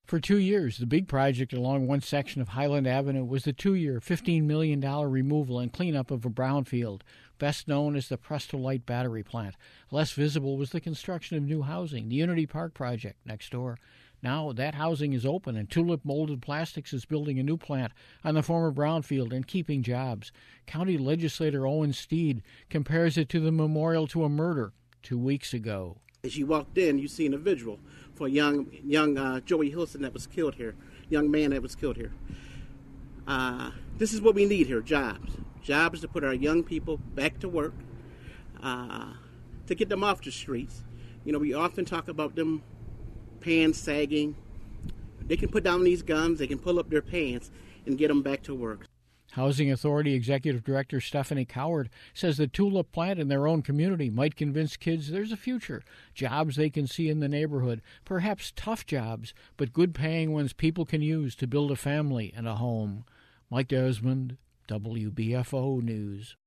For 2 years, the big project along one section of Highland Avenue was the 2-year, $15 million removal and cleanup of a brownfield, best known as the Prestolite battery plant. Less visible was the construction of new housing, the Unity Park project next door. Now that housing is open, and Tulip Molded Plastics is building a new plant on the former brownfield and keeping jobs. County Legislator Owen Steed compares it to the memorial to a murder 2 weeks ago. As you walked in, you seen a vigil for young Joey Hilson that was killed here, young man that was killed here. This is what we need here, jobs. Jobs to put our young people back to work, to get them off the streets. You know, we often talk about them pants sagging. They can put down these guns, they can pull up their pants and get them back to work. Housing Authority Executive Director Stephanie Coward says the Tulip plant in their own community might convince kids there's a future, jobs they can see in the neighborhood, perhaps tough jobs, but good-paying ones people can use to build a family and a home. Mike Desmond, WBFO News.